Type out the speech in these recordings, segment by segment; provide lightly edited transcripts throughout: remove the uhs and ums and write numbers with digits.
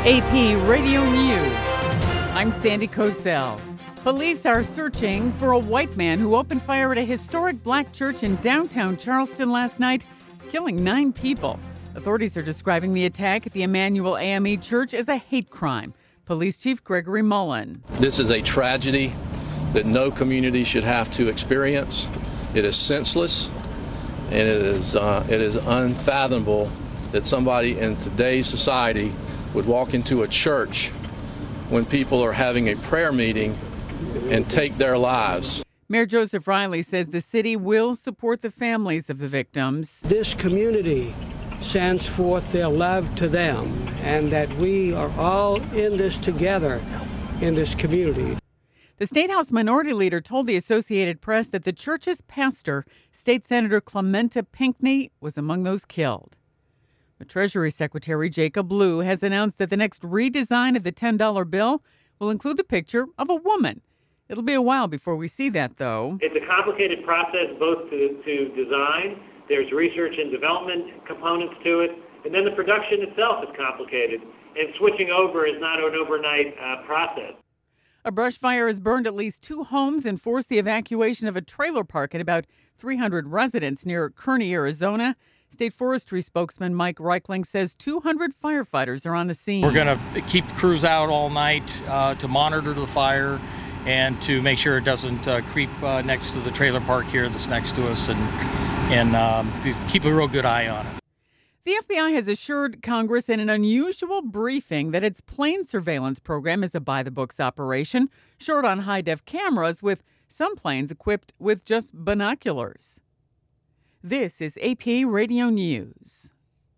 AP Radio News. I'm Sandy Kozel. Police are searching for a white man who opened fire at a historic black church in downtown Charleston last night, killing 9 people. Authorities are describing the attack at the Emmanuel AME Church as a hate crime. Police Chief Gregory Mullen. This is a tragedy that no community should have to experience. It is senseless, and it is unfathomable that somebody in today's society would walk into a church when people are having a prayer meeting and take their lives. Mayor Joseph Riley says the city will support the families of the victims. This community sends forth their love to them, and that we are all in this together in this community. The State House Minority Leader told the Associated Press that the church's pastor, State Senator Clementa Pinckney, was among those killed. But Treasury Secretary Jacob Lew has announced that the next redesign of the $10 bill will include the picture of a woman. It'll be a while before we see that, though. It's a complicated process both to design. There's research and development components to it. And then the production itself is complicated. And switching over is not an overnight process. A brush fire has burned at least 2 homes and forced the evacuation of a trailer park and about 300 residents near Kearney, Arizona. State Forestry spokesman Mike Reichling says 200 firefighters are on the scene. We're going to keep crews out all night to monitor the fire and to make sure it doesn't creep next to the trailer park here that's next to us, and to keep a real good eye on it. The FBI has assured Congress in an unusual briefing that its plane surveillance program is a by-the-books operation, short on high-def cameras, with some planes equipped with just binoculars. This is AP Radio News.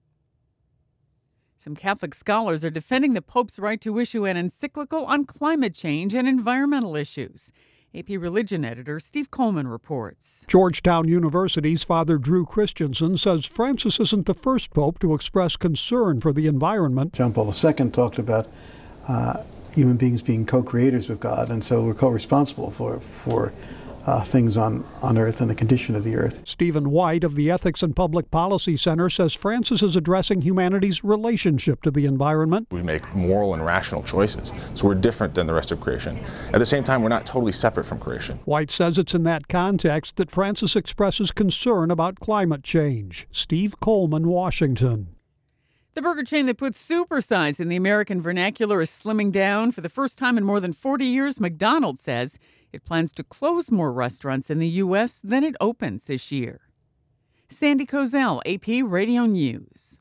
Some Catholic scholars are defending the Pope's right to issue an encyclical on climate change and environmental issues. AP Religion editor Steve Coleman reports. Georgetown University's Father Drew Christensen says Francis isn't the first pope to express concern for the environment. John Paul II talked about human beings being co-creators with God, and so we're co-responsible for things on Earth and the condition of the Earth. Stephen White of the Ethics and Public Policy Center says Francis is addressing humanity's relationship to the environment. We make moral and rational choices, so we're different than the rest of creation. At the same time, we're not totally separate from creation. White says it's in that context that Francis expresses concern about climate change. Steve Coleman, Washington. The burger chain that puts supersize in the American vernacular is slimming down. For the first time in more than 40 years, McDonald's says it plans to close more restaurants in the U.S. than it opens this year. Sandy Kozel, AP Radio News.